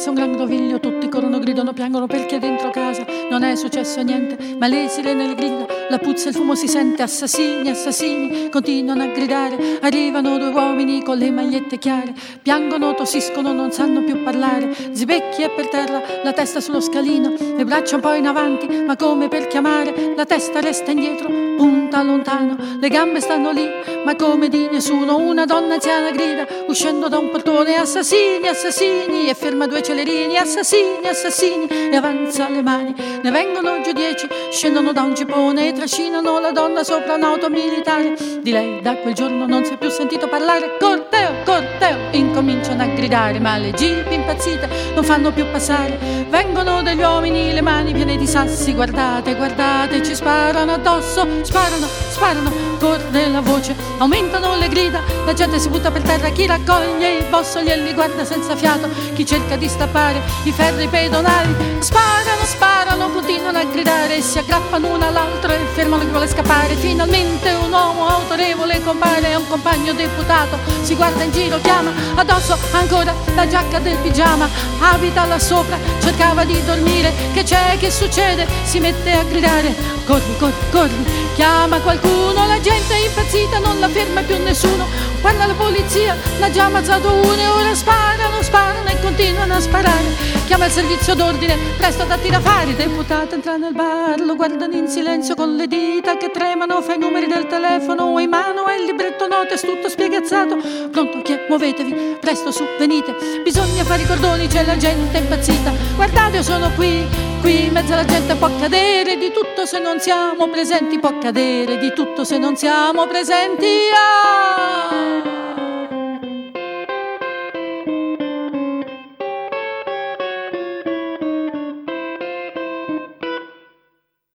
successe un gran groviglio, tutti corrono, gridano, piangono perché dentro casa non è successo niente, ma le sirene, le grida, la puzza, il fumo si sente. Assassini, assassini, continuano a gridare, arrivano due uomini con le magliette chiare, piangono, tossiscono, non sanno più parlare. Zibecchi è per terra, la testa sullo scalino, le braccia un po' in avanti, ma come per chiamare, la testa resta indietro, punta lontano, le gambe stanno lì, ma come di nessuno. Una donna anziana grida, uscendo da un portone, assassini, assassini, e ferma due celerini, assassini, assassini, e avanza le mani. Ne vengono giù 10, scendono da un cipone e trascinano la donna sopra un'auto militare. Di lei da quel giorno non si è più sentito parlare. Corteo, corteo, incominciano a gridare, ma le jeep impazzite non fanno più passare. Vengono degli uomini, le mani piene di sassi, guardate, guardate, ci sparano addosso, sparano, sparano, corre la voce, aumentano le grida, la gente si butta per terra, chi raccoglie i bossoli e li guarda senza fiato, chi cerca di stappare i ferri pedonali. Sparano, sparano, continuano a gridare, si aggrappano uno all'altro e fermano chi vuole scappare. Finalmente un uomo autorevole compare, è un compagno deputato, si guarda in giro, chiama addosso ancora la giacca del pigiama, abita là sopra, cercava di dormire, che c'è, che succede? Si mette a gridare, corri, corri, corri, chiama qualcuno, la gente è impazzita, non la ferma più nessuno, guarda la polizia, l'ha già ammazzato uno e ora sparano, sparano e continuano a sparare. Chiama il servizio d'ordine, presto da tirafare, il deputato entra nel bar, lo guardano in silenzio con le dita che tremano, fa i numeri del telefono in mano e il libretto note, tutto spiegazzato. Pronto, chi è? Muovetevi, presto su, venite, bisogna fare i cordoni, c'è la gente impazzita, guardate io sono qui, qui in mezzo alla gente può accadere di tutto se non siamo presenti, può accadere di tutto se non siamo presenti.